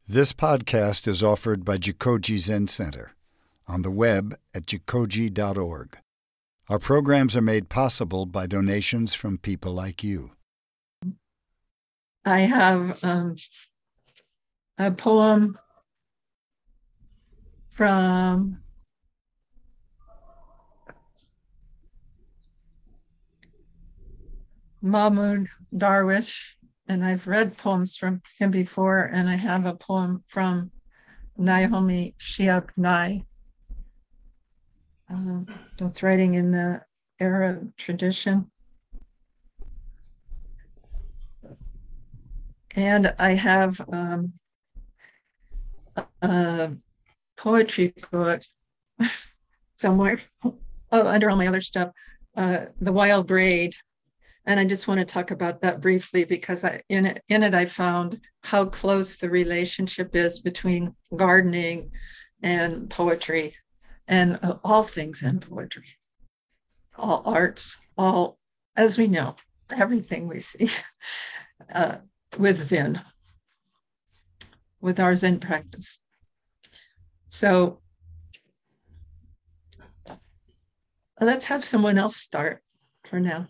This podcast is offered by Jikoji Zen Center on the web at jikoji.org. Our programs are made possible by donations from people like you. I have a poem from Mahmoud Darwish, and I've read poems from him before, and I have a poem from Naomi Shihab Nye, both writing in the Arab tradition. And I have a poetry book somewhere under all my other stuff, The Wild Braid. And I just want to talk about that briefly because in it I found how close the relationship is between gardening and poetry, and all things in poetry, all arts, all, as we know, everything we see with Zen, with our Zen practice. So let's have someone else start for now.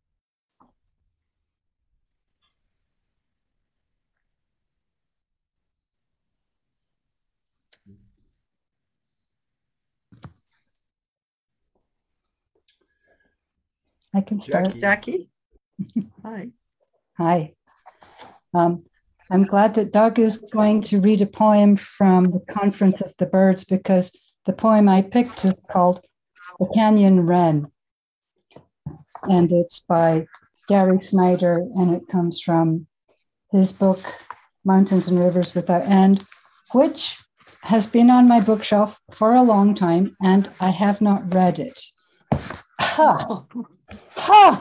I can start. Jackie. Hi. Hi. I'm glad that Doug is going to read a poem from the Conference of the Birds because the poem I picked is called The Canyon Wren. And it's by Gary Snyder, and it comes from his book, Mountains and Rivers Without End, which has been on my bookshelf for a long time, and I have not read it. Ha! Ha!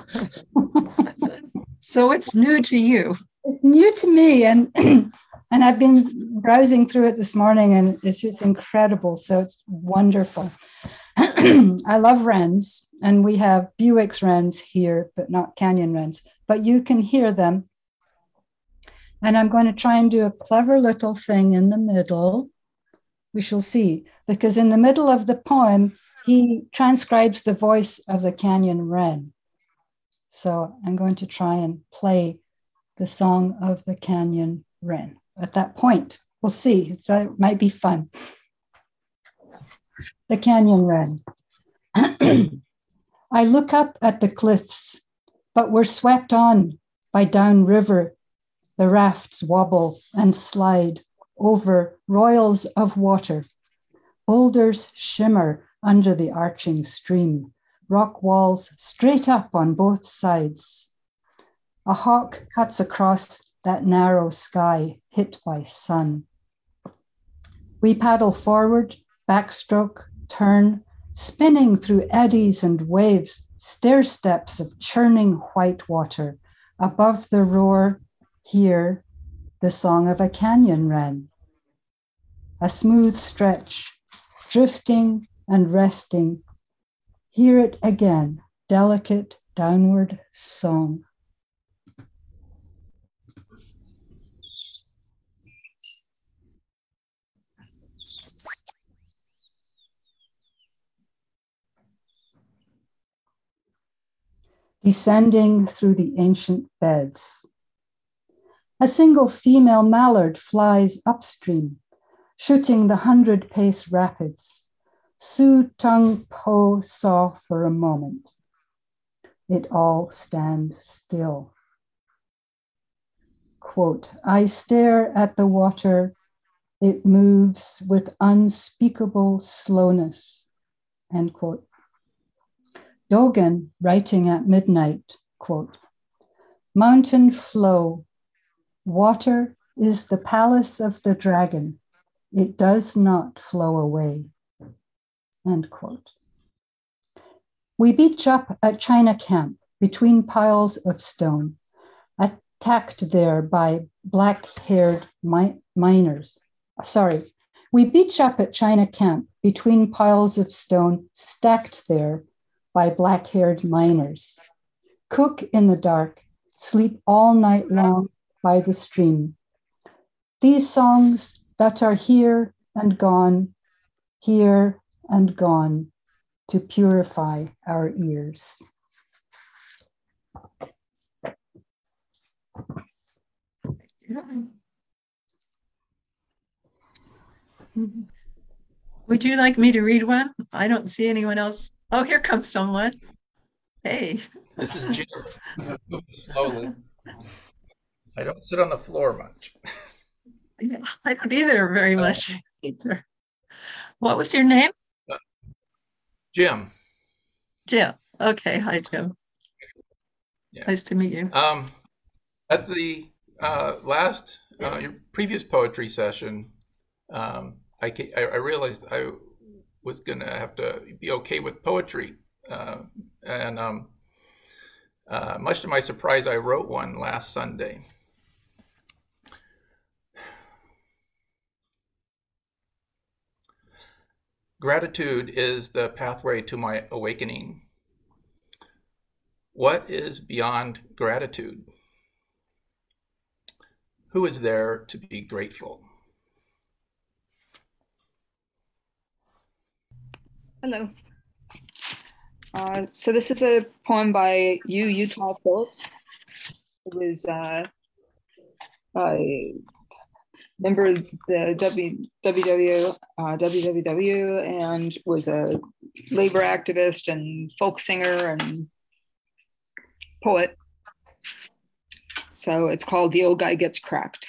So it's new to you. It's new to me, and and I've been browsing through it this morning, and it's just incredible. So it's wonderful. I love wrens, and we have Bewick's wrens here, but not canyon wrens. But you can hear them. And I'm going to try and do a clever little thing in the middle. We shall see, because in the middle of the poem, he transcribes the voice of the canyon wren. So I'm going to try and play the song of the canyon wren at that point. We'll see. That might be fun. The canyon wren. I look up at the cliffs, but we're swept on by downriver. The rafts wobble and slide over royals of water. Boulders shimmer under the arching stream. Rock walls straight up on both sides. A hawk cuts across that narrow sky hit by sun. We paddle forward, backstroke, turn, spinning through eddies and waves, stair steps of churning white water. Above the roar, hear the song of a canyon wren. A smooth stretch, drifting and resting. Hear it again, delicate downward song. Descending through the ancient beds. A single female mallard flies upstream, shooting the 100-pace rapids. Su Tung Po saw for a moment. It all stand still. Quote, I stare at the water. It moves with unspeakable slowness. End quote. Dogen, writing at midnight, quote, mountain flow. Water is the palace of the dragon. It does not flow away. End quote. We beach up at China Camp between piles of stone, attacked there by black-haired miners. We beach up at China Camp between piles of stone stacked there by black-haired miners. Cook in the dark, sleep all night long by the stream. These songs that are here and gone, here and gone, to purify our ears. Would you like me to read one? I don't see anyone else. Oh, here comes someone. Hey. This is Jim. Slowly. I don't sit on the floor much. Yeah, I don't either very much either. What was your name? Jim. Jim. Okay. Hi, Jim. Yeah. Nice to meet you. At the last, your previous poetry session, I realized I was going to have to be okay with poetry. And much to my surprise, I wrote one last Sunday. Gratitude is the pathway to my awakening. What is beyond gratitude? Who is there to be grateful? Hello. So this is a poem by Utah Phillips. It was a member of the WWW and was a labor activist and folk singer and poet. So it's called The Old Guy Gets Cracked.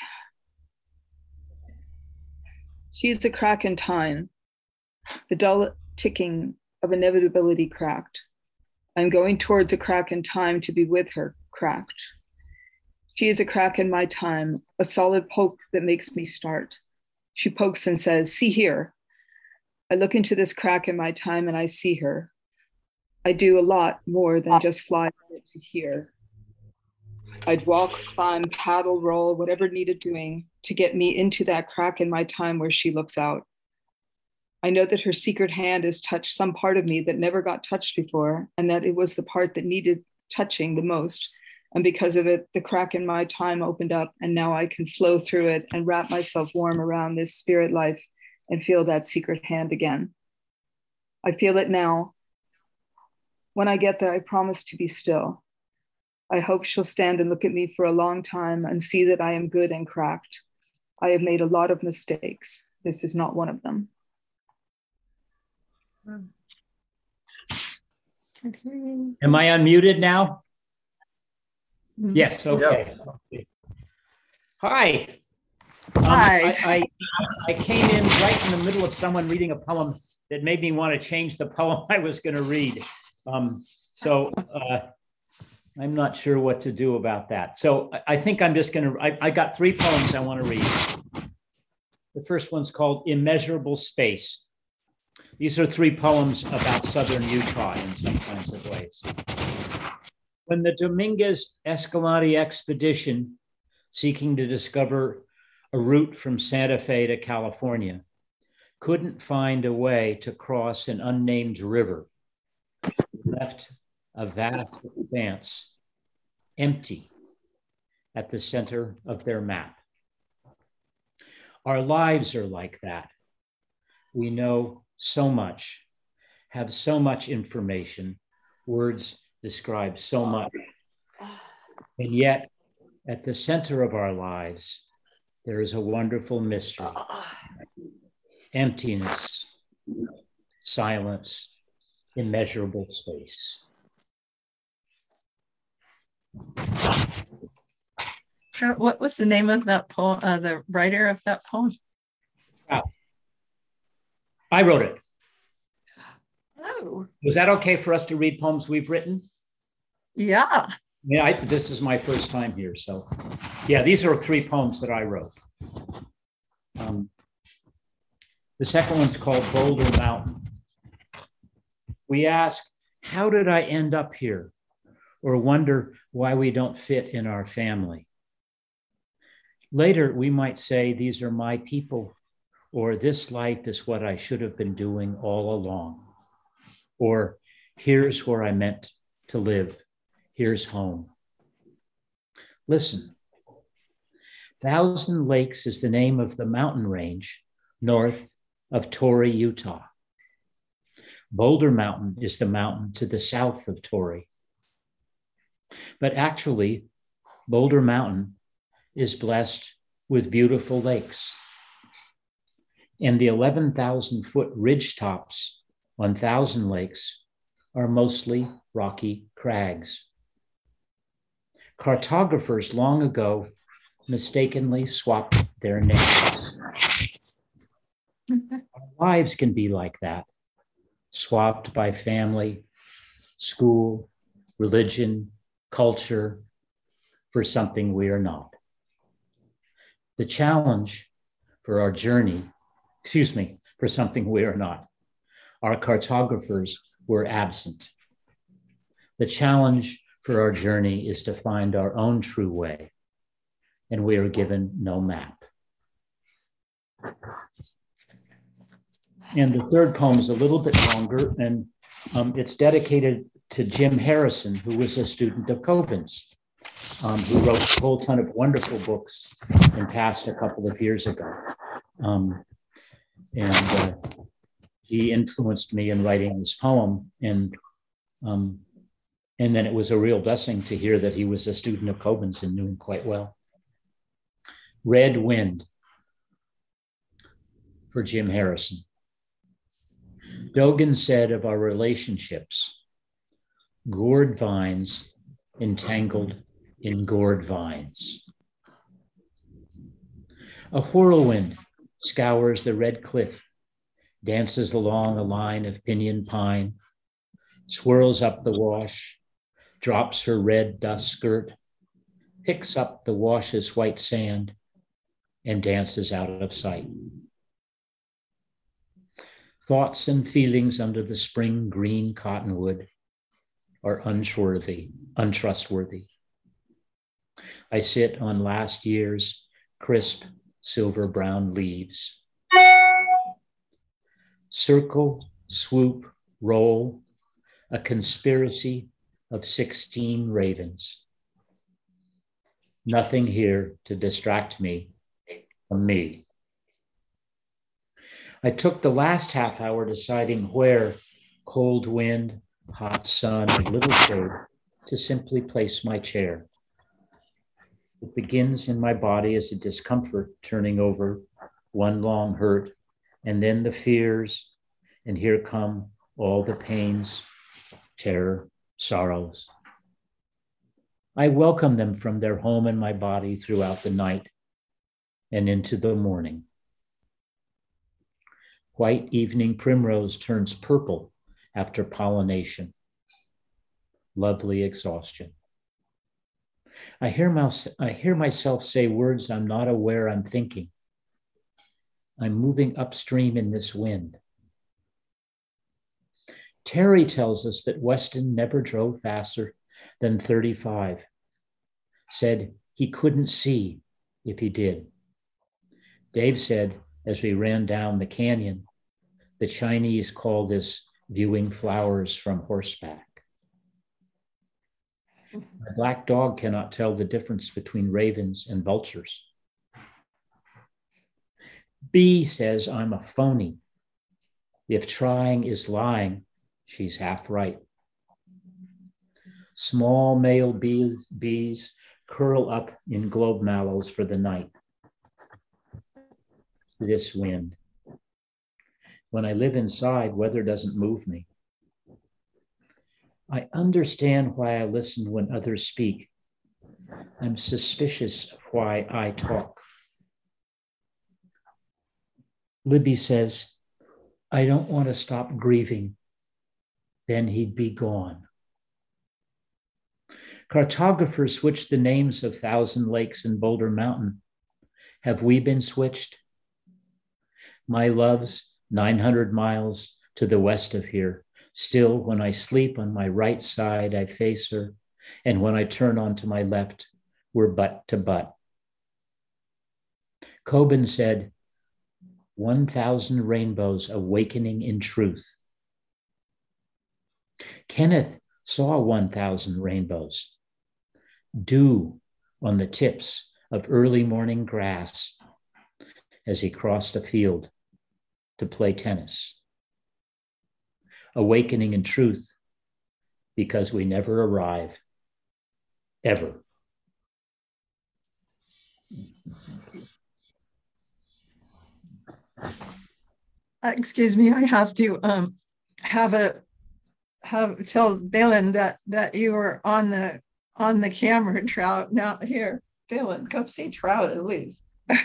She's a crack in time, the dull ticking of inevitability cracked. I'm going towards a crack in time to be with her, cracked. She is a crack in my time, a solid poke that makes me start. She pokes and says, see here. I look into this crack in my time and I see her. I do a lot more than just fly to here. I'd walk, climb, paddle, roll, whatever needed doing to get me into that crack in my time where she looks out. I know that her secret hand has touched some part of me that never got touched before, and that it was the part that needed touching the most. And because of it, the crack in my time opened up, and now I can flow through it and wrap myself warm around this spirit life and feel that secret hand again. I feel it now. When I get there, I promise to be still. I hope she'll stand and look at me for a long time and see that I am good and cracked. I have made a lot of mistakes. This is not one of them. Am I unmuted now? Yes. Okay. Yes. Hi. Hi. I came in right in the middle of someone reading a poem that made me want to change the poem I was going to read. So I'm not sure what to do about that. So I think I'm just going to, I got 3 poems I want to read. The first one's called Immeasurable Space. These are 3 poems about Southern Utah in some kinds of ways. When the Dominguez Escalante expedition, seeking to discover a route from Santa Fe to California, couldn't find a way to cross an unnamed river, left a vast expanse empty at the center of their map. Our lives are like that. We know so much, have so much information, words describe so much. And yet, at the center of our lives, there is a wonderful mystery. Emptiness, silence, immeasurable space. What was the name of that poem, the writer of that poem? I wrote it. Oh. Was that okay for us to read poems we've written? Yeah. Yeah, this is my first time here. So yeah, these are 3 poems that I wrote. The second one's called Boulder Mountain. We ask, how did I end up here? Or wonder why we don't fit in our family. Later, we might say, these are my people, or this life is what I should have been doing all along. Or here's where I meant to live. Here's home. Listen, Thousand Lakes is the name of the mountain range north of Torrey, Utah. Boulder Mountain is the mountain to the south of Torrey. But actually, Boulder Mountain is blessed with beautiful lakes. And the 11,000-foot ridge tops on Thousand Lakes are mostly rocky crags. Cartographers long ago mistakenly swapped their names. Our lives can be like that, swapped by family, school, religion, culture, for something we are not. The challenge for our journey, for something we are not. Our cartographers were absent. The challenge for our journey is to find our own true way, and we are given no map. And the third poem is a little bit longer, and it's dedicated to Jim Harrison, who was a student of Cobin's, who wrote a whole ton of wonderful books and passed a couple of years ago. He influenced me in writing this poem, and then it was a real blessing to hear that he was a student of Cobin's and knew him quite well. Red Wind for Jim Harrison. Dogen said of our relationships, gourd vines entangled in gourd vines. A whirlwind scours the red cliff, dances along a line of pinyon pine, swirls up the wash, drops her red dust skirt, picks up the wash's white sand, and dances out of sight. Thoughts and feelings under the spring green cottonwood are untrustworthy. I sit on last year's crisp silver brown leaves. Circle, swoop, roll, a conspiracy of 16 ravens. Nothing here to distract me from me. I took the last half hour deciding where, cold wind, hot sun, and little shade, to simply place my chair. It begins in my body as a discomfort turning over one long hurt, and then the fears, and here come all the pains, terror, sorrows. I welcome them from their home in my body throughout the night and into the morning. White evening primrose turns purple after pollination. Lovely exhaustion. I hear myself say words I'm not aware I'm thinking. I'm moving upstream in this wind. Terry tells us that Weston never drove faster than 35, said he couldn't see if he did. Dave said, as we ran down the canyon, the Chinese call this viewing flowers from horseback. My black dog cannot tell the difference between ravens and vultures. B says I'm a phony. If trying is lying, she's half right. Small male bees curl up in globe mallows for the night. This wind. When I live inside, weather doesn't move me. I understand why I listen when others speak. I'm suspicious of why I talk. Libby says, I don't want to stop grieving. Then he'd be gone. Cartographers switched the names of Thousand Lakes and Boulder Mountain. Have we been switched? My love's 900 miles to the west of here. Still, when I sleep on my right side, I face her. And when I turn onto my left, we're butt to butt. Cobin said, 1,000 rainbows awakening in truth. Kenneth saw 1,000 rainbows. Dew on the tips of early morning grass as he crossed a field to play tennis. Awakening in truth, because we never arrive, ever. Excuse me, I have to tell Balin that you were on the camera, Trout. Now here, Balin, come see Trout at least.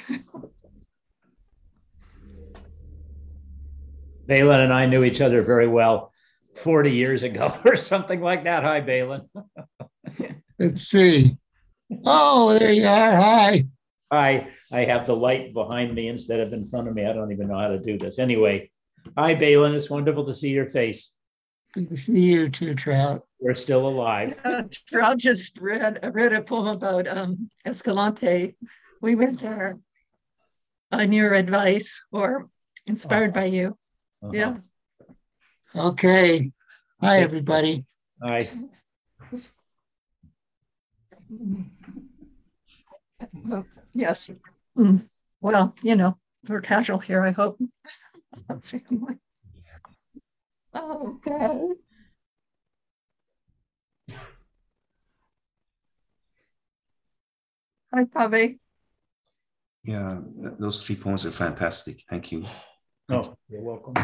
Balin and I knew each other very well 40 years ago or something like that. Hi, Balin. Let's see. Oh, there you are. Hi. Hi. I have the light behind me instead of in front of me. I don't even know how to do this. Anyway, hi, Balin. It's wonderful to see your face. Good to see you too, Trout. We're still alive. Trout just read a poem about Escalante. We went there on your advice or inspired by you. Yeah. Okay. Hi, everybody. Hi. Yes. Well, we're casual here, I hope. Okay. Hi, Pave. Yeah, those 3 poems are fantastic. Thank you. Oh, you're welcome.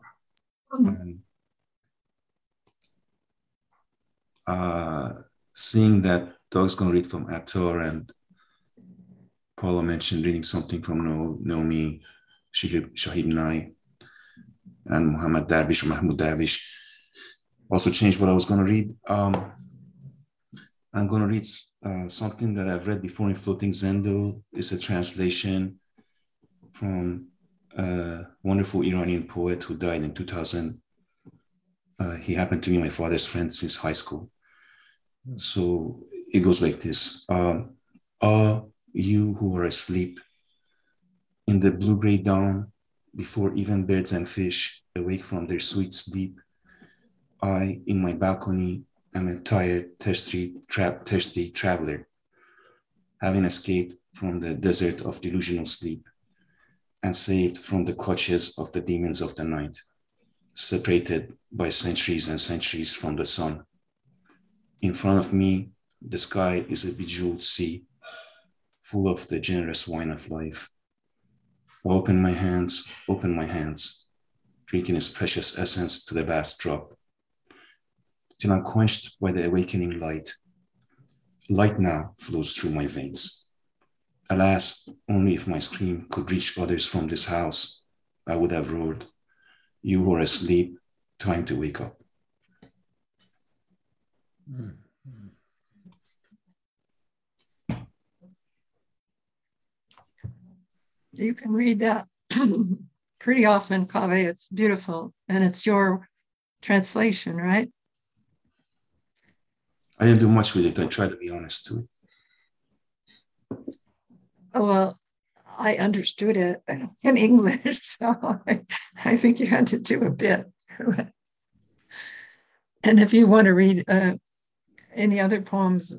Seeing that Doug's going to read from Ator and Paula mentioned reading something from Naomi Shahid Nai and Muhammad Darwish or Mahmoud Darwish also changed what I was going to read. I'm going to read something that I've read before in Floating Zendo. It's a translation from a wonderful Iranian poet who died in 2000. He happened to be my father's friend since high school. So it goes like this. You who are asleep in the blue-gray dawn, before even birds and fish awake from their sweet sleep, I, in my balcony, am a tired, thirsty traveler, having escaped from the desert of delusional sleep and saved from the clutches of the demons of the night, separated by centuries and centuries from the sun. In front of me, the sky is a bejeweled sea, full of the generous wine of life. Open my hands, drinking its precious essence to the last drop, till I'm quenched by the awakening light. Light now flows through my veins. Alas, only if my scream could reach others from this house, I would have roared, you who are asleep, time to wake up. You can read that pretty often, Kaveh. It's beautiful. And it's your translation, right? I didn't do much with it. I try to be honest too. Oh, well, I understood it in English, so I think you had to do a bit. And if you want to read any other poems,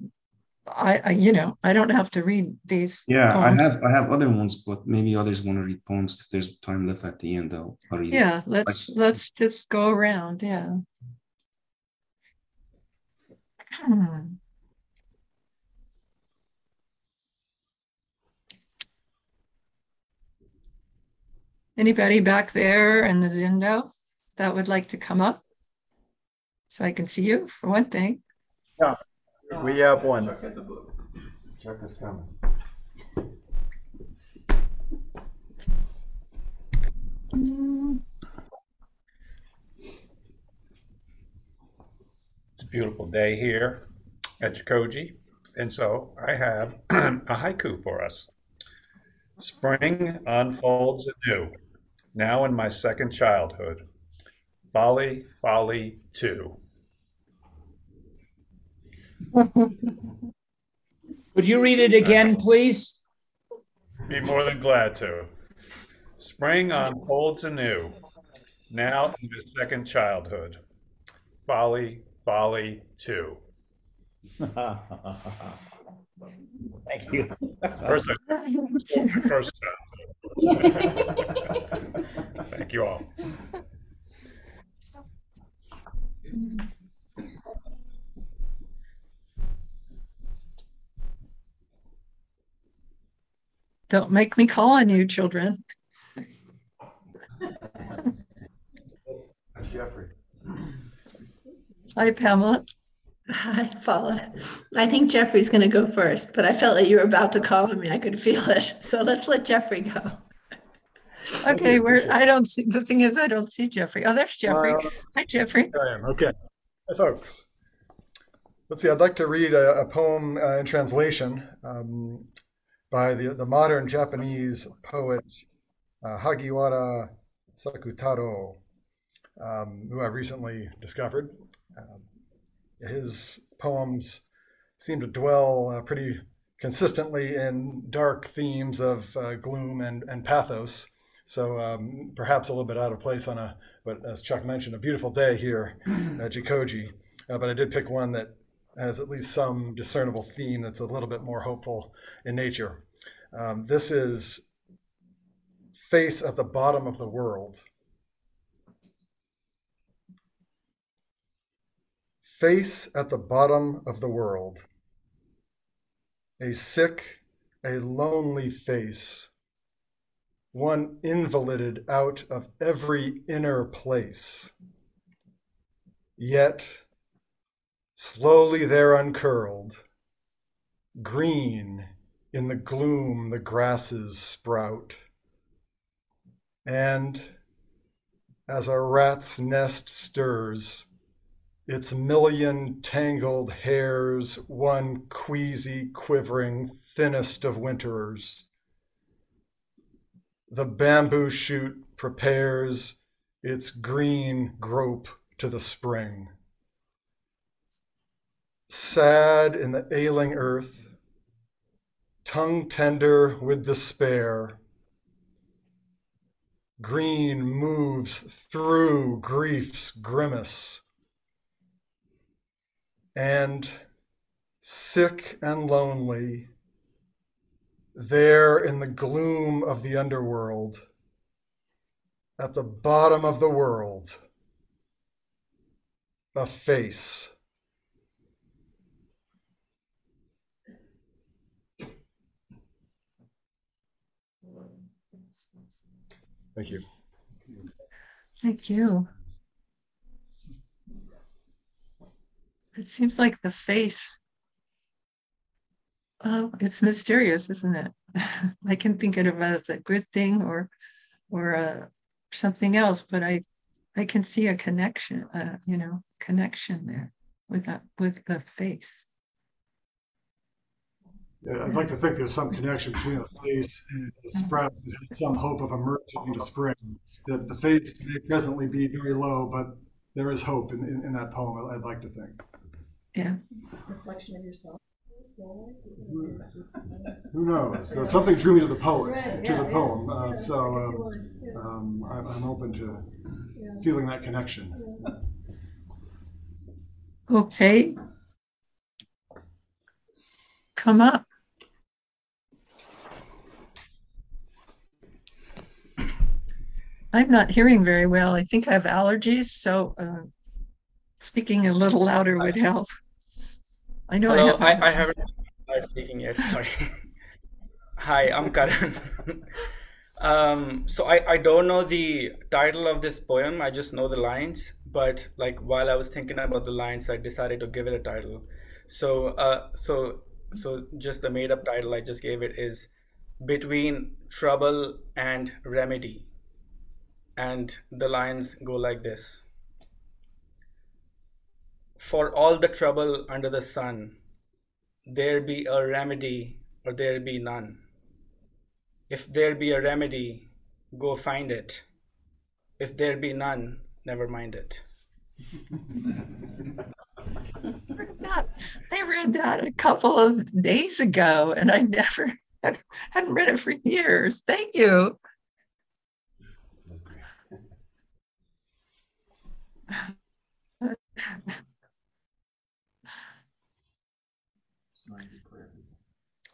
I don't have to read these. Yeah, poems. I have other ones, but maybe others want to read poems. If there's time left at the end, I'll read it. Yeah, let's just go around. Yeah. Anybody back there in the Zendo that would like to come up so I can see you for one thing? Yeah, we have one. Chuck is coming. It's a beautiful day here at Jikoji, and so I have a haiku for us. Spring unfolds anew, now in my second childhood. Bali, Bali 2. Could you read it again, please? Be more than glad to. Spring unfolds anew, now in my second childhood. Bali, Bali 2. Thank you. First, first thank you all. Don't make me call on you, children. Jeffrey. Hi, Pamela. Hi, Paula. I think Jeffrey's going to go first, but I felt like you were about to call on me. I could feel it. So let's let Jeffrey go. Okay, I don't see, the thing is, I don't see Jeffrey. Oh, there's Jeffrey. Hi, Jeffrey. I am, okay. Hi, folks. Let's see, I'd like to read a poem in translation by the modern Japanese poet Hagiwara Sakutaro, who I recently discovered. His poems seem to dwell pretty consistently in dark themes of gloom and pathos. So perhaps a little bit out of place on but as Chuck mentioned, a beautiful day here at Jikoji. But I did pick one that has at least some discernible theme that's a little bit more hopeful in nature. This is Face at the Bottom of the World. Face at the bottom of the world. A sick, a lonely face. One invalided out of every inner place. Yet, slowly there uncurled, green in the gloom the grasses sprout. And as a rat's nest stirs, its million tangled hairs, one queasy, quivering, thinnest of winterers, the bamboo shoot prepares its green grope to the spring. Sad in the ailing earth, tongue tender with despair, green moves through grief's grimace, and sick and lonely, there in the gloom of the underworld, at the bottom of the world, a face. Thank you. Thank you. It seems like the face, oh, it's mysterious, isn't it? I can think of it as a good thing or something else, but I can see a connection, connection there with the face. Yeah, I'd like to think there's some connection between the face and the sprout, some hope of emerging into spring. That the face may presently be very low, but there is hope in that poem, I'd like to think. Yeah. Reflection of yourself. Who knows? So something drew me to the poem. I'm open to feeling that connection. Okay. Come up. I'm not hearing very well. I think I have allergies, so speaking a little louder would help. I know. Hello, I haven't started speaking yet. Sorry. Hi, I'm Karan. So I don't know the title of this poem. I just know the lines. But like while I was thinking about the lines, I decided to give it a title. So just the made up title I just gave it is Between Trouble and Remedy. And the lines go like this. For all the trouble under the sun, there be a remedy or there be none. If there be a remedy, go find it. If there be none, never mind it. I read that a couple of days ago, and I never hadn't read it for years. Thank you.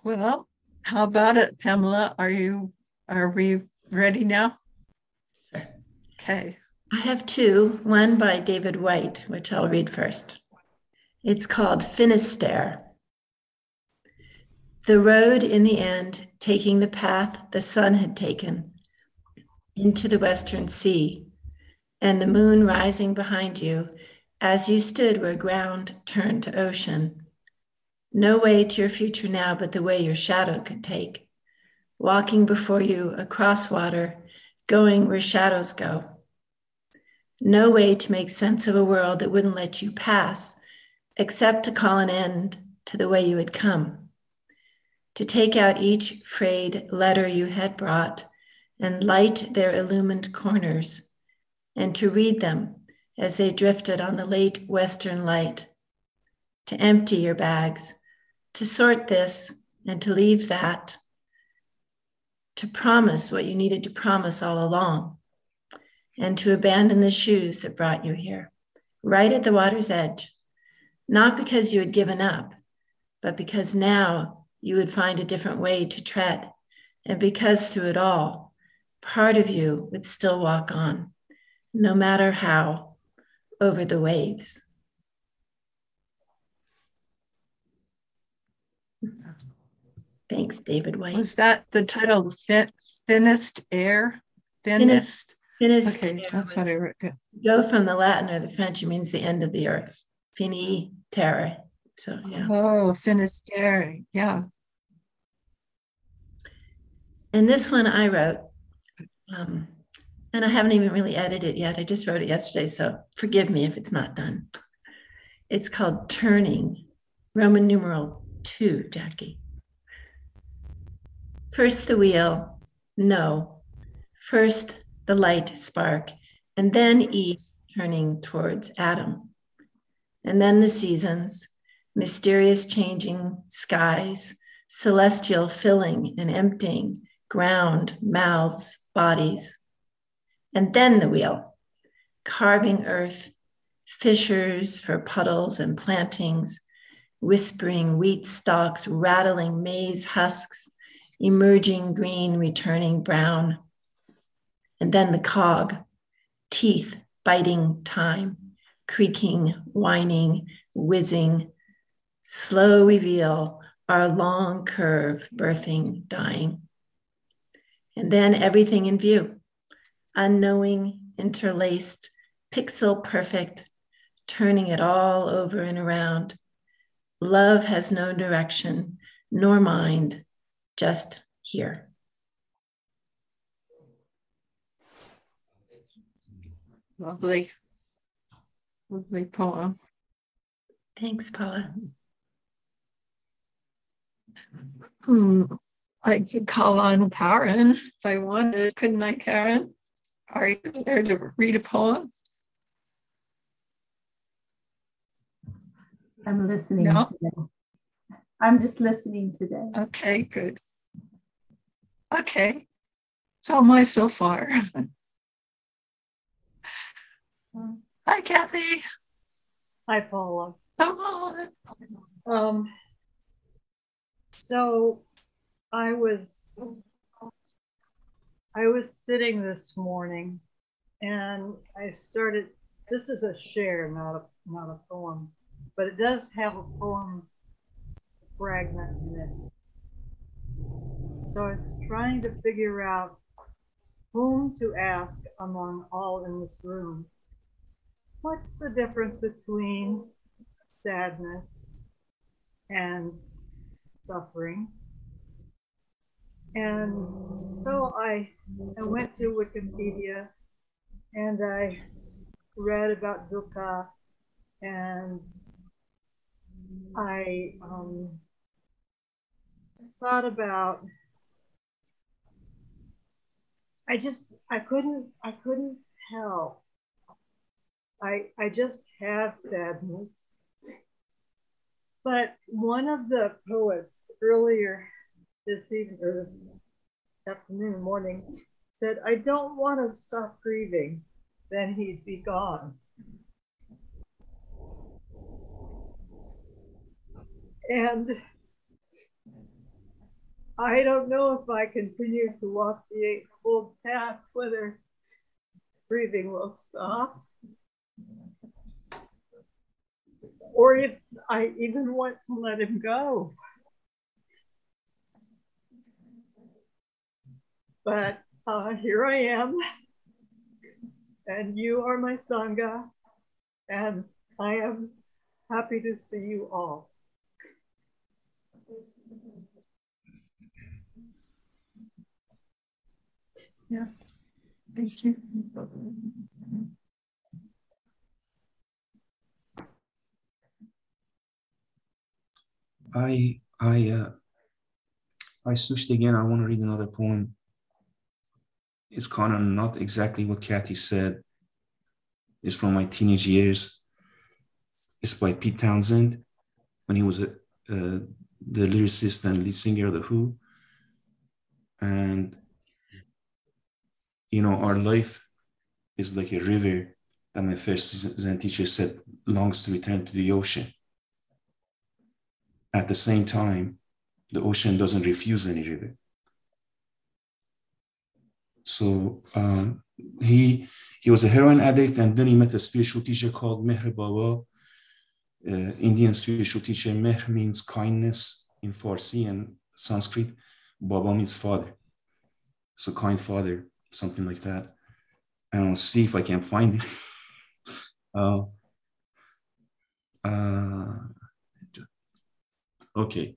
Well, how about it, Pamela? Are we ready now? Okay. I have two, one by David White, which I'll read first. It's called Finisterre. The road in the end, taking the path the sun had taken into the western sea, and the moon rising behind you as you stood where ground turned to ocean. No way to your future now but the way your shadow could take, walking before you across water, going where shadows go. No way to make sense of a world that wouldn't let you pass, except to call an end to the way you had come. To take out each frayed letter you had brought and light their illumined corners, and to read them as they drifted on the late western light. To empty your bags, to sort this and to leave that, to promise what you needed to promise all along, and to abandon the shoes that brought you here, right at the water's edge, not because you had given up, but because now you would find a different way to tread, and because through it all, part of you would still walk on, no matter how, over the waves. Thanks, David White. Was that the title, Thinnest Air? Thinnest? Thinnest Okay, air. that's what I wrote. Good. Go from the Latin or the French, it means the end of the earth. Fini terre. So, yeah. Oh, Thinnest Air. Yeah. And this one I wrote, and I haven't even really edited it yet. I just wrote it yesterday, so forgive me if it's not done. It's called Turning, Roman numeral 2, Jackie. First the wheel, no. First the light spark, and then Eve turning towards Adam. And then the seasons, mysterious changing skies, celestial filling and emptying, ground, mouths, bodies. And then the wheel, carving earth, fissures for puddles and plantings, whispering wheat stalks, rattling maize husks, emerging green, returning brown. And then the cog, teeth biting time, creaking, whining, whizzing, slow reveal, our long curve, birthing, dying. And then everything in view, unknowing, interlaced, pixel perfect, turning it all over and around. Love has no direction, nor mind, just here. Lovely. Lovely poem. Thanks, Paula. I could call on Karen if I wanted, couldn't I, Karen? Are you there to read a poem? I'm listening No? today. I'm just listening today. Okay, good. Okay. It's all my so far. Hi, Kathy. Hi, Paula. Come on. So I was sitting this morning and I started, this is a share, not a poem, but it does have a poem fragment in it. So I was trying to figure out whom to ask among all in this room. What's the difference between sadness and suffering? And so I went to Wikipedia and I read about dukkha, and I thought about, I couldn't tell. I just had sadness. But one of the poets earlier this evening, or this afternoon, morning, said, I don't want to stop grieving, then he'd be gone. And I don't know if I continue to walk the Eightfold Path, whether breathing will stop, or if I even want to let him go. But here I am, and you are my Sangha, and I am happy to see you all. Yeah, thank you. I switched again. I want to read another poem. It's kind of not exactly what Kathy said. It's from my teenage years. It's by Pete Townsend when he was the lyricist and lead singer of The Who. And, you know, our life is like a river that my first Zen teacher said longs to return to the ocean. At the same time, the ocean doesn't refuse any river. So he was a heroin addict, and then he met a spiritual teacher called Mehr Baba, Indian spiritual teacher. Mehr means kindness in Farsi and Sanskrit. Baba means father. So kind father, something like that. And I'll see if I can find it. Okay.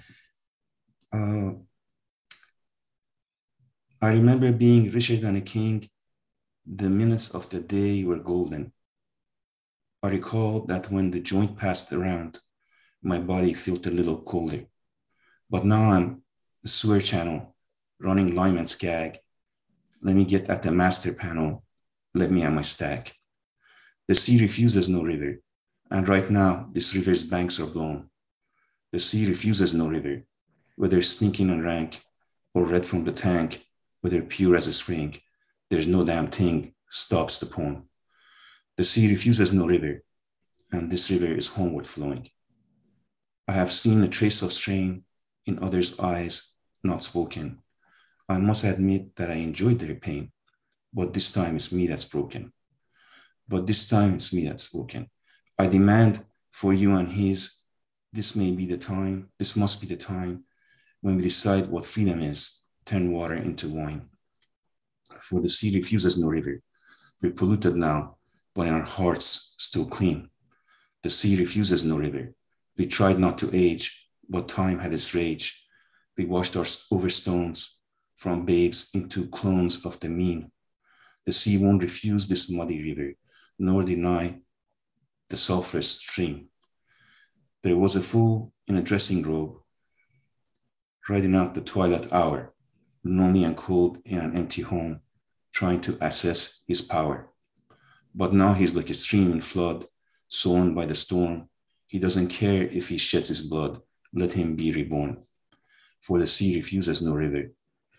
I remember being richer than a king. The minutes of the day were golden. I recall that when the joint passed around, my body felt a little colder. But now I'm the sewer channel, running lime and skag. Let me get at the master panel. Let me have my stack. The sea refuses no river, and right now this river's banks are blown. The sea refuses no river, whether stinking and rank, or red from the tank, whether pure as a spring. There's no damn thing stops the poem. The sea refuses no river, and this river is homeward flowing. I have seen a trace of strain in others' eyes, not spoken. I must admit that I enjoyed their pain, but this time it's me that's broken. But this time it's me that's spoken. I demand for you and his, this may be the time, this must be the time when we decide what freedom is, turn water into wine. For the sea refuses no river. We're polluted now, but in our hearts still clean. The sea refuses no river. We tried not to age, but time had its rage. We washed our over stones from babes into clones of the mean. The sea won't refuse this muddy river, nor deny the sulphurous stream. There was a fool in a dressing robe, riding out the twilight hour, lonely and cold in an empty home, trying to assess his power. But now he's like a stream in flood, sown by the storm. He doesn't care if he sheds his blood, let him be reborn. For the sea refuses no river.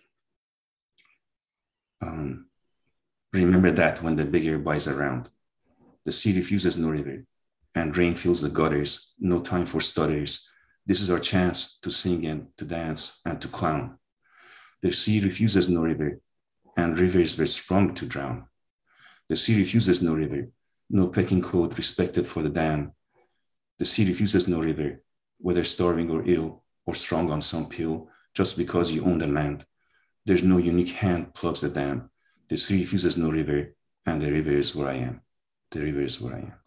Remember that when the beggar buys around. The sea refuses no river, and rain fills the gutters, no time for stutters. This is our chance to sing and to dance and to clown. The sea refuses no river, and rivers were sprung to drown. The sea refuses no river, no pecking code respected for the dam. The sea refuses no river, whether starving or ill, or strong on some pill, just because you own the land. There's no unique hand plugs the dam. The sea refuses no river, and the river is where I am. The river is where I am.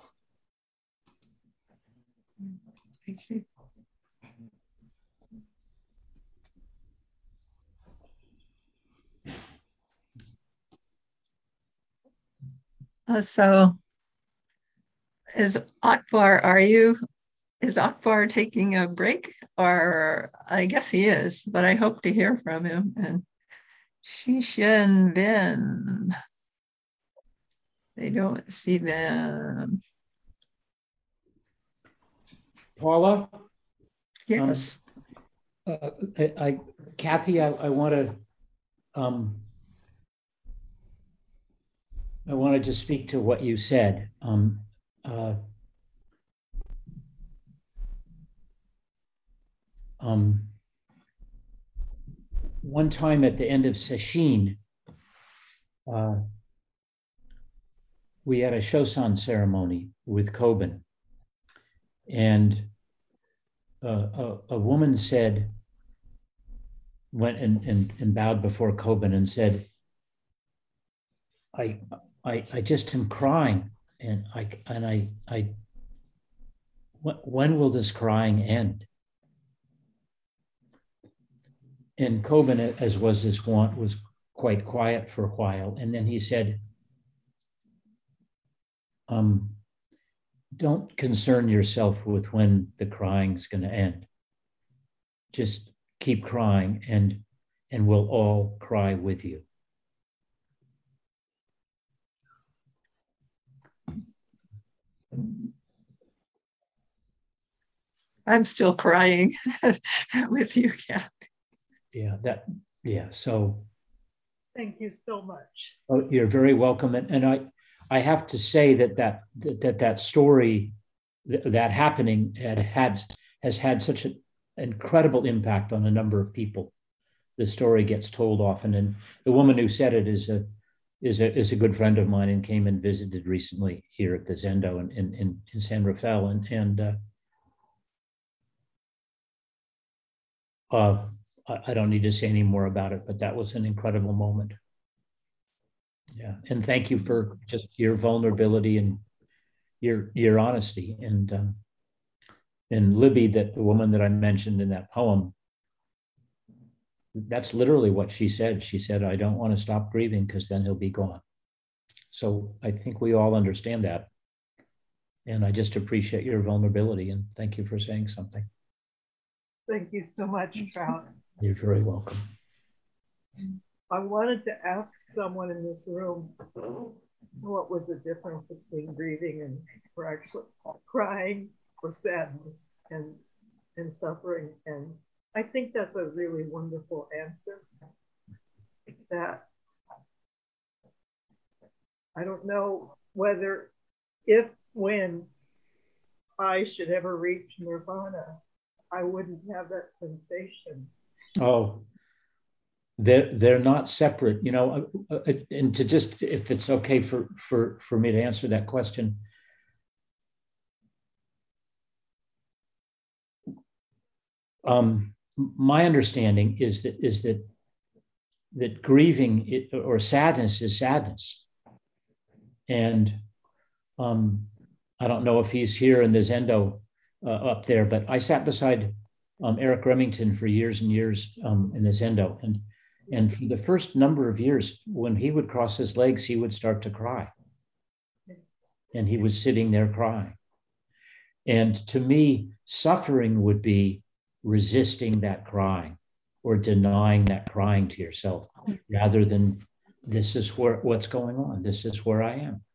Thank you. So is Akbar taking a break? Or I guess he is, but I hope to hear from him. And Shishan Bin, they don't see them. Paula? Yes. Kathy, I want to just speak to what you said. one time at the end of Sesshin, we had a Shosan ceremony with Kobun, and a woman said, went and bowed before Kobun and said, I just am crying, and when will this crying end? And Kobun, as was his wont, was quite quiet for a while, and then he said, don't concern yourself with when the crying's going to end. Just keep crying, and we'll all cry with you. I'm still crying with you, Kathy. Yeah. So thank you so much. Oh, you're very welcome. And I have to say that story, that happening has had such an incredible impact on a number of people. The story gets told often, and the woman who said it is a good friend of mine and came and visited recently here at the Zendo in San Rafael, and I don't need to say any more about it, but that was an incredible moment. Yeah, and thank you for just your vulnerability and your honesty. And Libby, the woman that I mentioned in that poem, that's literally what she said. She said, I don't want to stop grieving because then he'll be gone. So I think we all understand that. And I just appreciate your vulnerability, and thank you for saying something. Thank you so much, Trout. You're very welcome. I wanted to ask someone in this room what was the difference between grieving and crying or sadness and suffering. And I think that's a really wonderful answer. That I don't know whether, when I should ever reach nirvana, I wouldn't have that sensation. Oh, they're not separate, you know. And to just, if it's okay for me to answer that question, my understanding is that grieving or sadness is sadness. And I don't know if he's here in the Zendo up there, but I sat beside Eric Remington for years and years in the Zendo. And for the first number of years, when he would cross his legs, he would start to cry. And he was sitting there crying. And to me, suffering would be resisting that crying or denying that crying to yourself, rather than this is what's going on. This is where I am.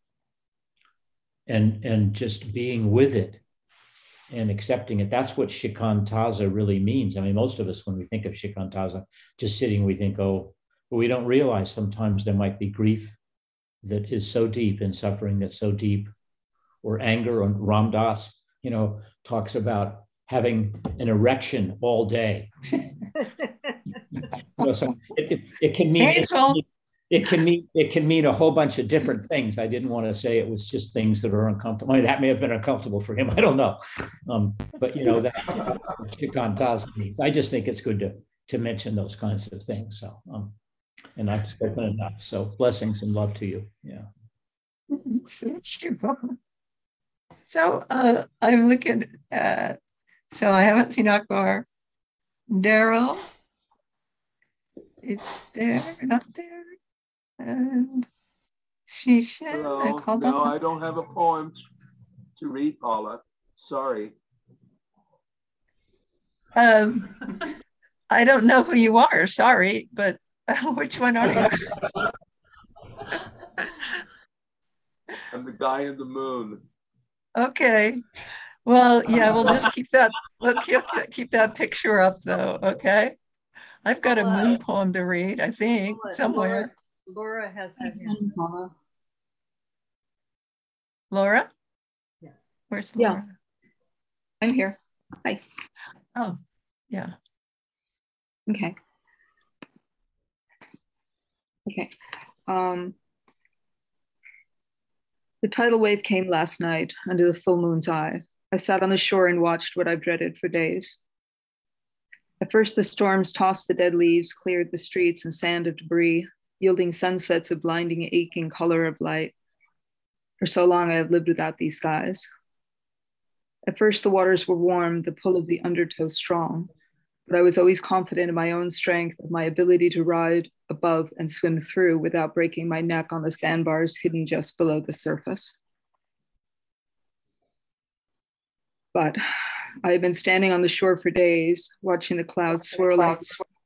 And just being with it and accepting it. That's what shikantaza really means. I mean, most of us, when we think of shikantaza, just sitting, we think, oh, but we don't realize sometimes there might be grief that is so deep and suffering that's so deep, or anger. And Ram Dass, you know, talks about having an erection all day. So it can mean it can mean a whole bunch of different things. I didn't want to say it was just things that are uncomfortable. I mean, that may have been uncomfortable for him. I don't know. But you know, that's what shikantaza means. I just think it's good to mention those kinds of things. So and I've spoken enough. So blessings and love to you. Yeah. So I'm looking at, so I haven't seen Akbar. Daryl is there, not there. And Shisha, I called up. I don't have a poem to read, Paula. Sorry. I don't know who you are. Sorry, but which one are you? I'm the guy in the moon. Okay. Well, yeah, we'll just keep that. Look, keep that picture up, though. Okay. I've got a moon poem to read, I think, somewhere. Laura has her hand. Laura? Yeah. Where's Laura? Yeah. I'm here. Hi. Oh, yeah. Okay. Okay. The tidal wave came last night under the full moon's eye. I sat on the shore and watched what I've dreaded for days. At first, the storms tossed the dead leaves, cleared the streets and sand of debris, yielding sunsets of blinding, aching color of light. For so long, I have lived without these skies. At first, the waters were warm, the pull of the undertow strong, but I was always confident in my own strength, of my ability to ride above and swim through without breaking my neck on the sandbars hidden just below the surface. But I have been standing on the shore for days, watching the clouds swirl out,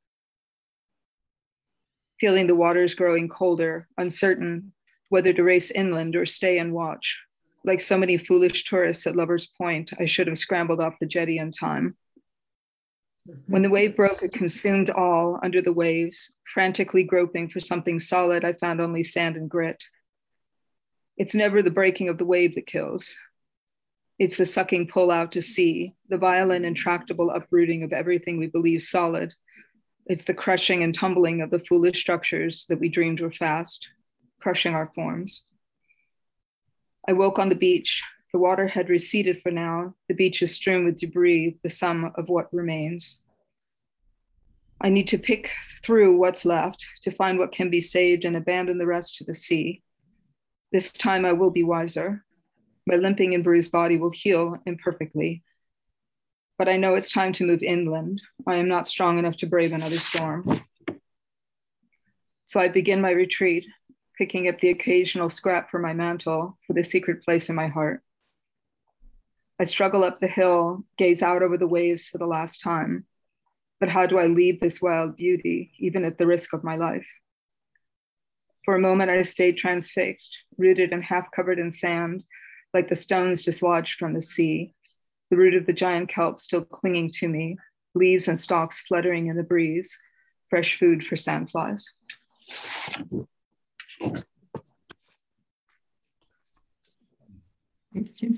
feeling the waters growing colder, uncertain whether to race inland or stay and watch. Like so many foolish tourists at Lover's Point, I should have scrambled off the jetty in time. When the wave broke, it consumed all under the waves. Frantically groping for something solid, I found only sand and grit. It's never the breaking of the wave that kills. It's the sucking pull out to sea, the violent, intractable uprooting of everything we believe solid. It's the crushing and tumbling of the foolish structures that we dreamed were fast, crushing our forms. I woke on the beach. The water had receded for now. The beach is strewn with debris, the sum of what remains. I need to pick through what's left to find what can be saved and abandon the rest to the sea. This time I will be wiser. My limping and bruised body will heal imperfectly. But I know it's time to move inland. I am not strong enough to brave another storm. So I begin my retreat, picking up the occasional scrap for my mantle, for the secret place in my heart. I struggle up the hill, gaze out over the waves for the last time. But how do I leave this wild beauty, even at the risk of my life? For a moment, I stayed transfixed, rooted and half covered in sand, like the stones dislodged from the sea, the root of the giant kelp still clinging to me, leaves and stalks fluttering in the breeze, fresh food for sandflies. Thanks, Jim.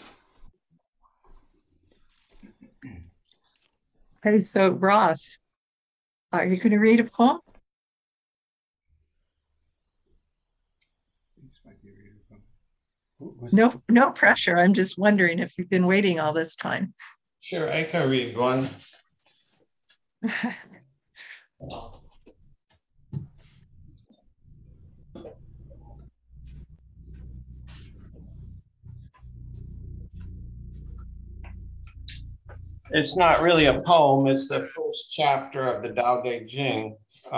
Okay, so Ross, are you going to read a poem? No, no pressure. I'm just wondering if you've been waiting all this time. Sure, I can read one. It's not really a poem, it's the first chapter of the Tao Te Ching.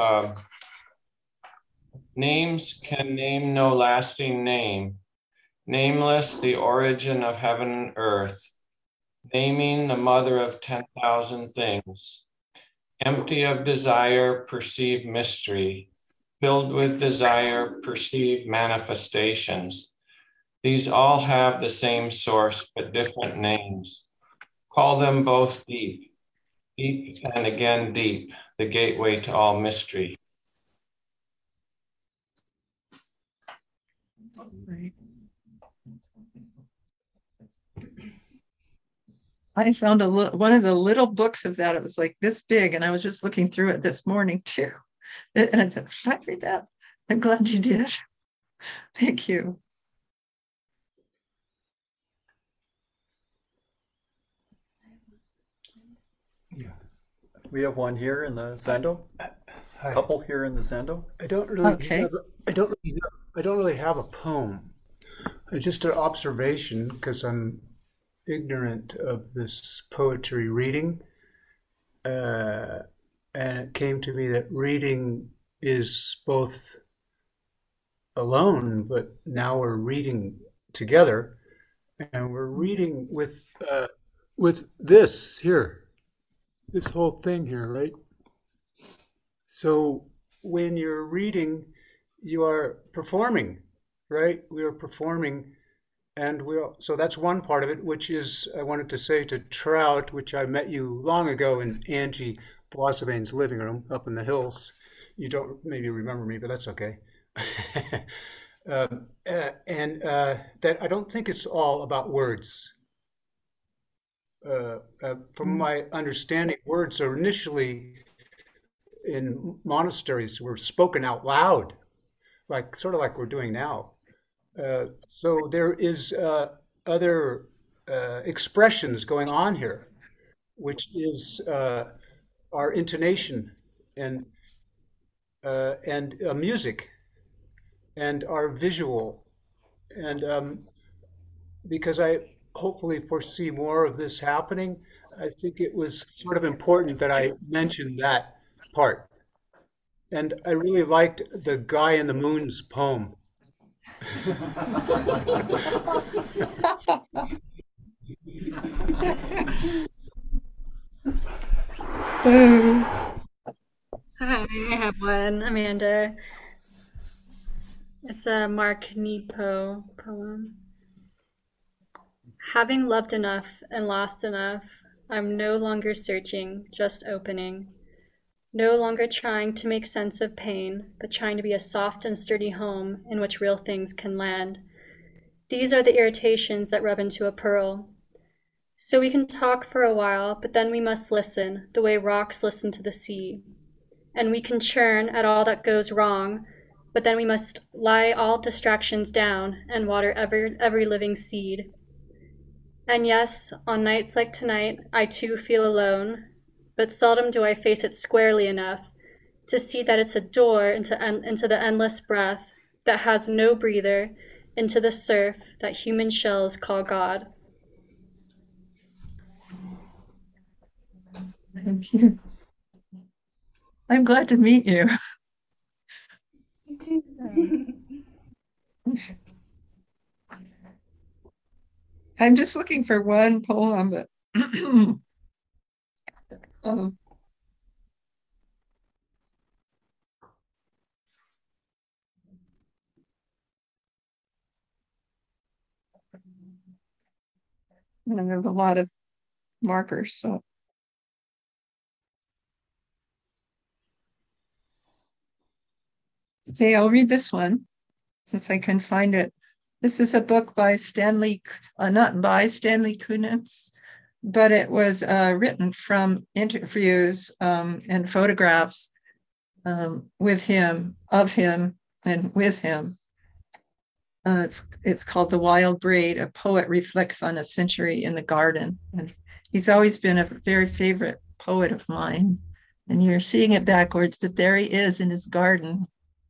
Names can name no lasting name. Nameless, the origin of heaven and earth. Naming, the mother of 10,000 things. Empty of desire, perceive mystery. Filled with desire, perceive manifestations. These all have the same source, but different names. Call them both deep, deep and again deep, the gateway to all mystery. I found one of the little books of that. It was like this big, and I was just looking through it this morning too. And I thought, should I read that? I'm glad you did. Thank you. We have one here in the Zendo. A couple here in the Zendo. I don't really Okay. I don't really have a poem. It's just an observation because I'm ignorant of this poetry reading. And it came to me that reading is both alone, but now we're reading together, and we're reading with this here. This whole thing here, right? So when you're reading, you are performing, right? We are performing, and so that's one part of it, which is, I wanted to say to Trout, which I met you long ago in Angie Blossomane's living room up in the hills. You don't maybe remember me, but that's okay. That I don't think it's all about words. From my understanding, words are initially in monasteries were spoken out loud, like sort of like we're doing now. So there is other expressions going on here, which is our intonation and music and our visual. And because I hopefully foresee more of this happening, I think it was sort of important that I mentioned that part. And I really liked the Guy in the Moon's poem. Hi, I have one, Amanda. It's a Mark Nepo poem. Having loved enough and lost enough, I'm no longer searching, just opening. No longer trying to make sense of pain, but trying to be a soft and sturdy home in which real things can land. These are the irritations that rub into a pearl. So we can talk for a while, but then we must listen, the way rocks listen to the sea. And we can churn at all that goes wrong, but then we must lie all distractions down and water every living seed. And yes, on nights like tonight, I too feel alone, but seldom do I face it squarely enough to see that it's a door into the endless breath that has no breather, into the surf that human shells call God. Thank you. I'm glad to meet you. I'm just looking for one poem, but and there's a lot of markers, so. Okay, I'll read this one since I can find it. This is a book by not by Stanley Kunitz, but it was written from interviews and photographs with him, of him, and with him. It's called The Wild Braid, A Poet Reflects on a Century in the Garden. And he's always been a very favorite poet of mine. And you're seeing it backwards, but there he is in his garden.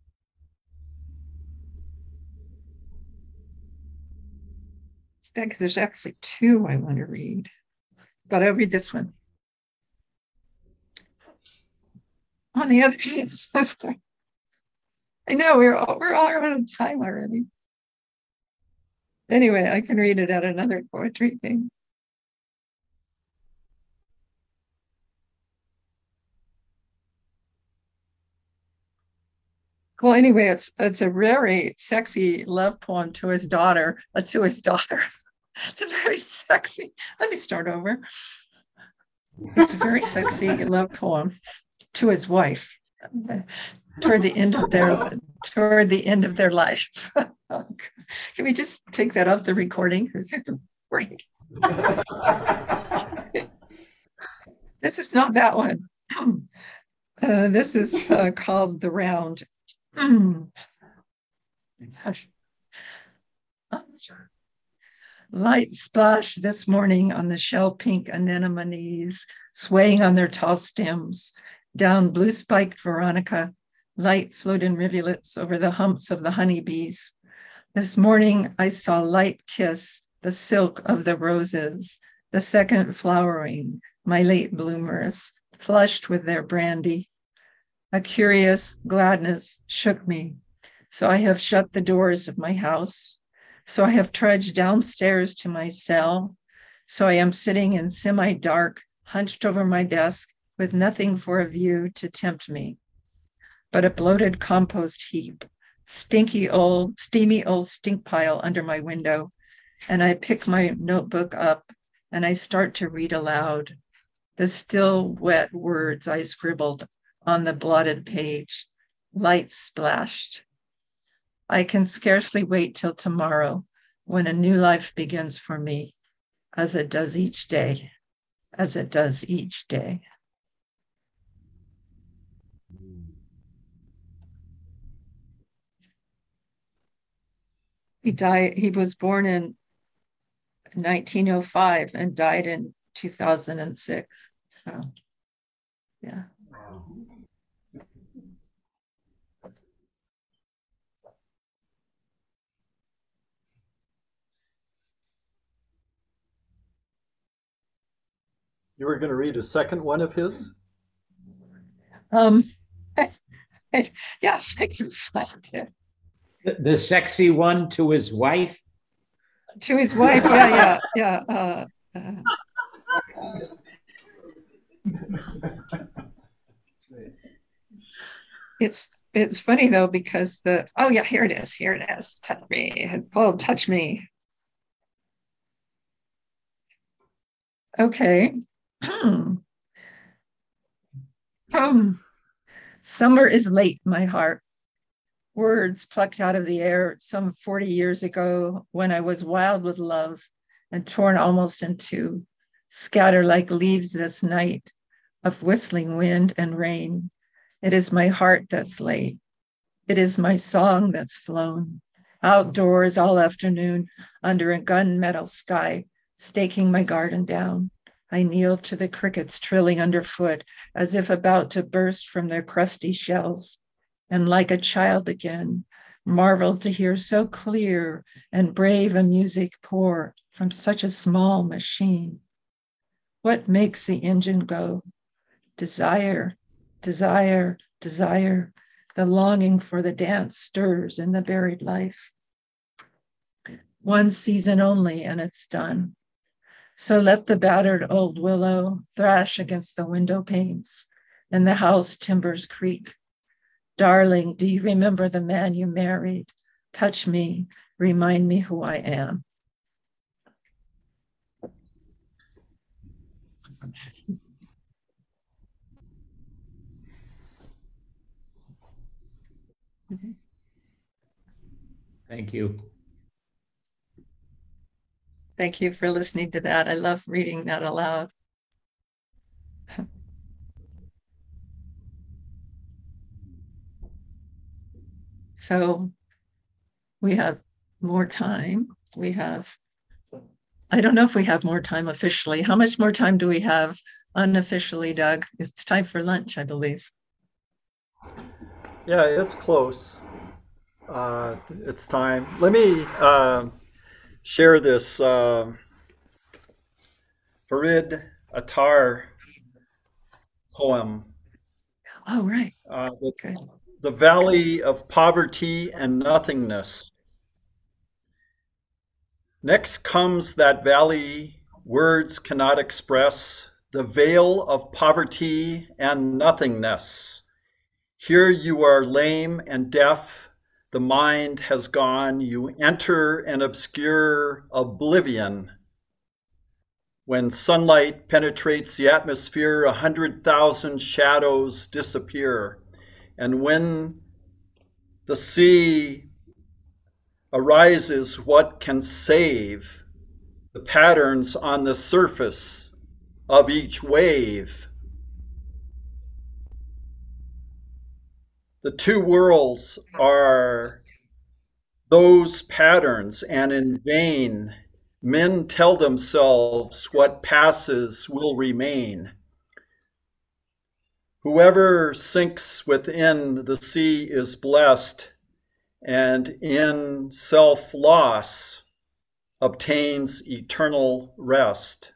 It's bad because there's actually two I want to read, but I'll read this one. On the other hand, I know we're all out of time already. Anyway, I can read it at another poetry thing. Well, anyway, it's a very sexy love poem to his daughter. It's a very sexy. Let me start over. It's a very sexy love poem to his wife toward the end of their life. Can we just take that off the recording? This is not that one. This is called The Round. Light splashed this morning on the shell pink anemones, swaying on their tall stems. Down blue spiked veronica, light flowed in rivulets over the humps of the honeybees. This morning I saw light kiss the silk of the roses, the second flowering, my late bloomers, flushed with their brandy. A curious gladness shook me. So I have shut the doors of my house. So I have trudged downstairs to my cell. So I am sitting in semi-dark, hunched over my desk with nothing for a view to tempt me, but a bloated compost heap, steamy old stink pile under my window. And I pick my notebook up and I start to read aloud the still wet words I scribbled on the blotted page. Light splashed. I can scarcely wait till tomorrow when a new life begins for me, as it does each day, as it does each day. He was born in 1905 and died in 2006. So, yeah. You were going to read a second one of his? Yeah, I can find it. The sexy one to his wife? To his wife, yeah. It's funny though, because here it is. Touch me. Oh, touch me. Okay. Summer is late, my heart. Words plucked out of the air some 40 years ago when I was wild with love and torn almost in two, scatter like leaves this night of whistling wind and rain. It is my heart that's late. It is my song that's flown. Outdoors all afternoon under a gunmetal sky, staking my garden down. I kneel to the crickets trilling underfoot as if about to burst from their crusty shells. And like a child again, marveled to hear so clear and brave a music pour from such a small machine. What makes the engine go? Desire, desire, desire. The longing for the dance stirs in the buried life. One season only and it's done. So let the battered old willow thrash against the window panes and the house timbers creak. Darling, do you remember the man you married? Touch me, remind me who I am. Thank you. Thank you for listening to that. I love reading that aloud. So we have more time. I don't know if we have more time officially. How much more time do we have unofficially, Doug? It's time for lunch, I believe. Yeah, it's close. It's time. Let me share this Farid Attar poem. Oh, right. Okay. The Valley of Poverty and Nothingness. Next comes that valley words cannot express, the veil of poverty and nothingness. Here you are lame and deaf, the mind has gone, you enter an obscure oblivion. When sunlight penetrates the atmosphere, 100,000 shadows disappear. And when the sea arises, what can save the patterns on the surface of each wave? The two worlds are those patterns, and in vain men tell themselves what passes will remain. Whoever sinks within the sea is blessed, and in self-loss obtains eternal rest.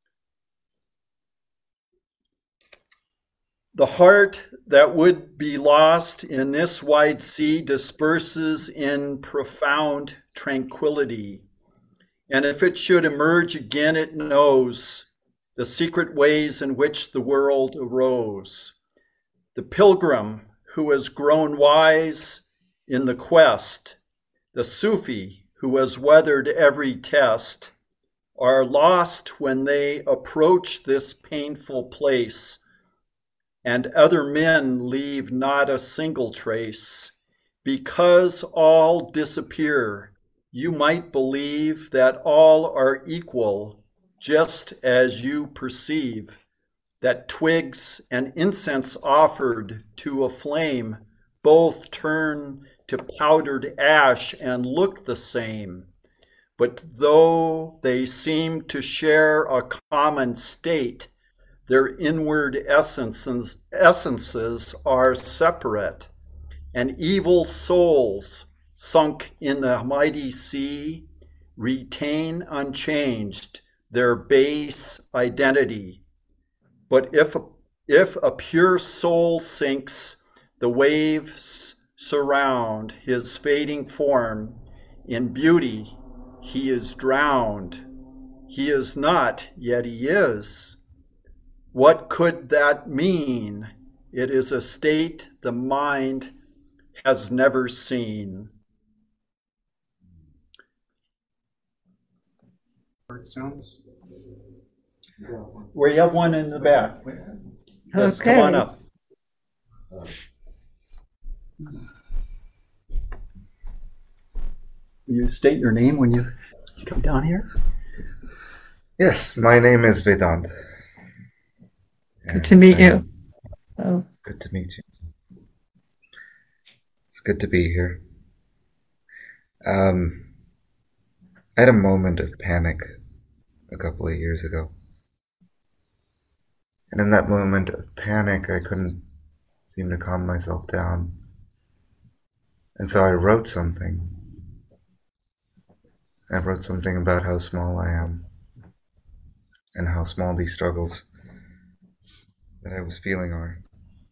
The heart that would be lost in this wide sea disperses in profound tranquility. And if it should emerge again, it knows the secret ways in which the world arose. The pilgrim who has grown wise in the quest, the Sufi who has weathered every test, are lost when they approach this painful place, and other men leave not a single trace. Because all disappear, you might believe that all are equal, just as you perceive that twigs and incense offered to a flame both turn to powdered ash and look the same. But though they seem to share a common state, their inward essences are separate. And evil souls sunk in the mighty sea retain unchanged their base identity. But if a pure soul sinks, the waves surround his fading form. In beauty, he is drowned. He is not, yet he is. What could that mean? It is a state the mind has never seen. Sounds. We have one in the back. Yes, Okay. come on up. You state your name when you come down here? Yes, my name is Vedant. Good to meet you. Oh. Good to meet you. It's good to be here. I had a moment of panic a couple of years ago. And in that moment of panic, I couldn't seem to calm myself down. And so I wrote something. I wrote something about how small I am and how small these struggles that I was feeling are.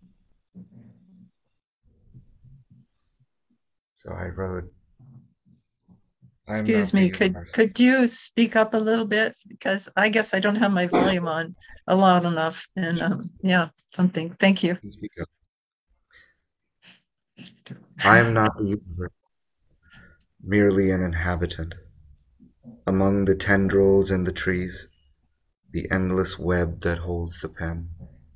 So I wrote, Excuse me, could you speak up a little bit? Because I guess I don't have my volume on loud enough. And yeah, something. Thank you. I am not the universe, merely an inhabitant. Among the tendrils and the trees, the endless web that holds the pen.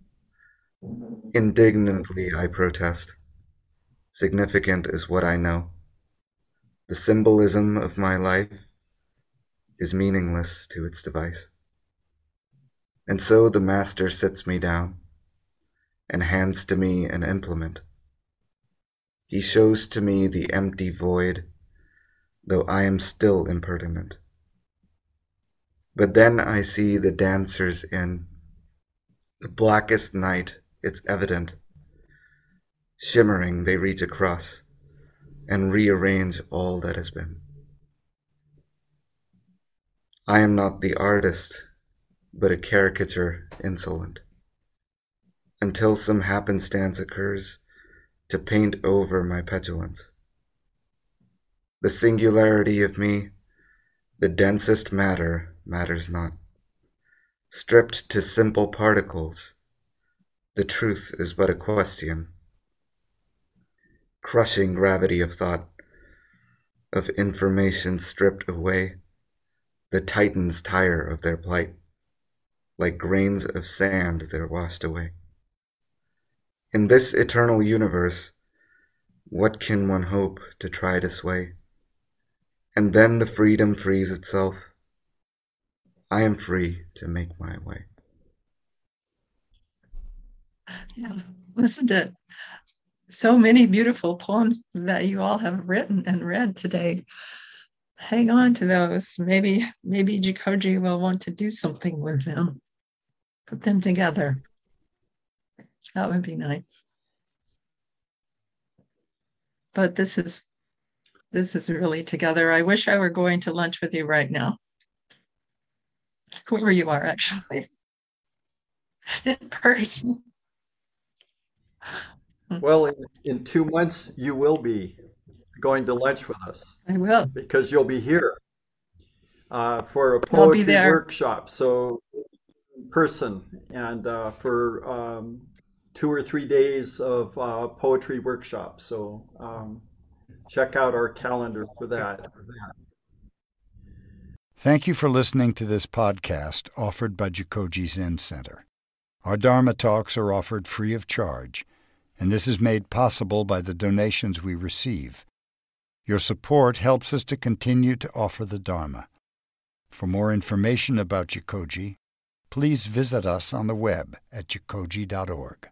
Indignantly I protest. Significant is what I know. The symbolism of my life is meaningless to its device. And so the master sits me down and hands to me an implement. He shows to me the empty void, though I am still impertinent. But then I see the dancers in the blackest night, it's evident. Shimmering, they reach across and rearrange all that has been. I am not the artist, but a caricature insolent, until some happenstance occurs to paint over my petulance. The singularity of me, the densest matter, matters not. Stripped to simple particles, the truth is but a question. Crushing gravity of thought, of information stripped away, the titans tire of their plight. Like grains of sand, they're washed away. In this eternal universe, what can one hope to try to sway? And then the freedom frees itself. I am free to make my way. Yeah, listen to so many beautiful poems that you all have written and read today. Hang on to those. Maybe Jikoji will want to do something with them. Put them together. That would be nice. But this is really together. I wish I were going to lunch with you right now. Whoever you are, actually. In person. Well, in 2 months, you will be going to lunch with us. I will. Because you'll be here for a poetry workshop. So in person, and for 2 or 3 days of poetry workshop. So check out our calendar for that. Thank you for listening to this podcast offered by Jikoji Zen Center. Our Dharma talks are offered free of charge, and this is made possible by the donations we receive. Your support helps us to continue to offer the Dharma. For more information about Jikoji, please visit us on the web at jikoji.org.